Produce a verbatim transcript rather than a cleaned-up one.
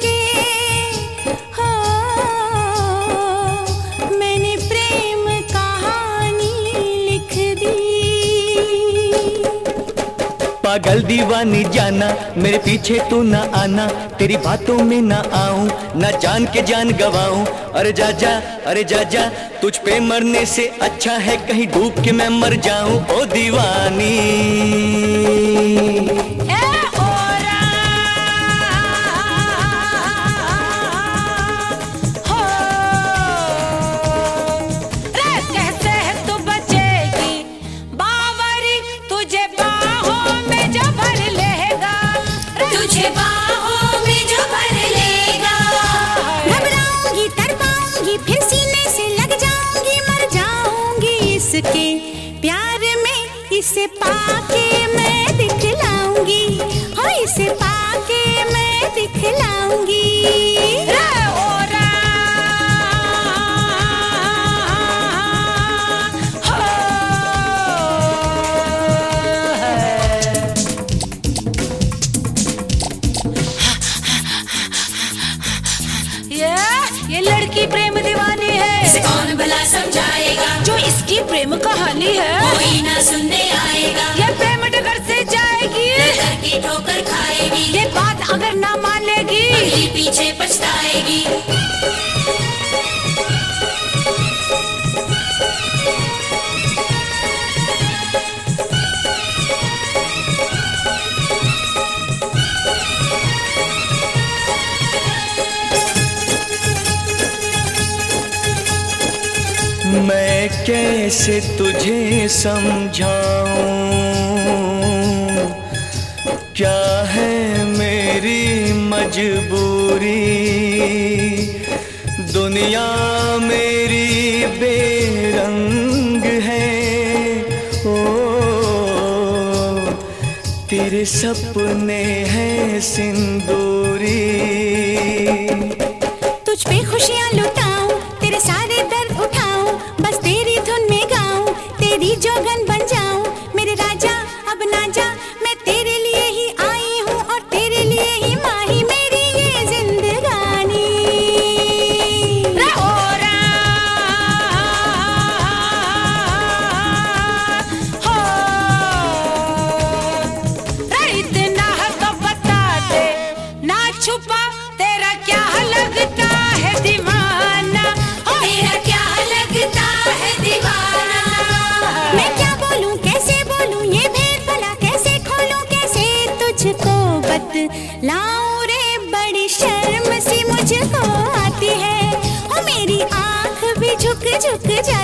के हो मैंने प्रेम कहानी लिख दी। पागल दीवानी जाना, मेरे पीछे तू ना आना, तेरी बातों में ना आऊं, ना जान के जान गवाऊं। अरे जा जा, अरे जा जा, तुझ पे मरने से अच्छा है कहीं डूब के मैं मर जाऊं। ओ दीवानी के प्यार में, इसे पाके मैं दिखलाऊंगी, हो इसे पाके मैं दिखलाऊंगी। ये ये लड़की प्रेम दीवानी है, इसे कौन भला समझाएगा, जो इसकी प्रेम कहानी है कोई ना सुनने आएगा। ये प्रेम डगर से जाएगी, डर की ठोकर खाएगी, ये बात अगर ना मानेगी अगली पीछे पछताएगी। मैं कैसे तुझे समझाऊं, क्या है मेरी मजबूरी, दुनिया मेरी बेरंग है। ओ तेरे सपने हैं सिंदूरी, तुझ पे खुशियाँ लुटाऊं, तेरे सारे दर्द उठाऊं, बस तेरी धुन में गाऊं, तेरी जोगन बन जाऊं। मेरे राजा अब ना जा, मैं तेरे लिए ही आई हूँ और तेरे लिए ही माही मेरी ये जिंदगानी। इतना तो बता दे, ना छुपा तेरा क्या लगता है दीवाना, तेरा क्या लगता है दीवाना। मैं क्या बोलूं कैसे बोलूं ये भेद भला कैसे खोलूं, कैसे तुझको बतलाऊं रे, बड़ी शर्म सी मुझको आती है, ओ मेरी आँख भी झुक झुक जा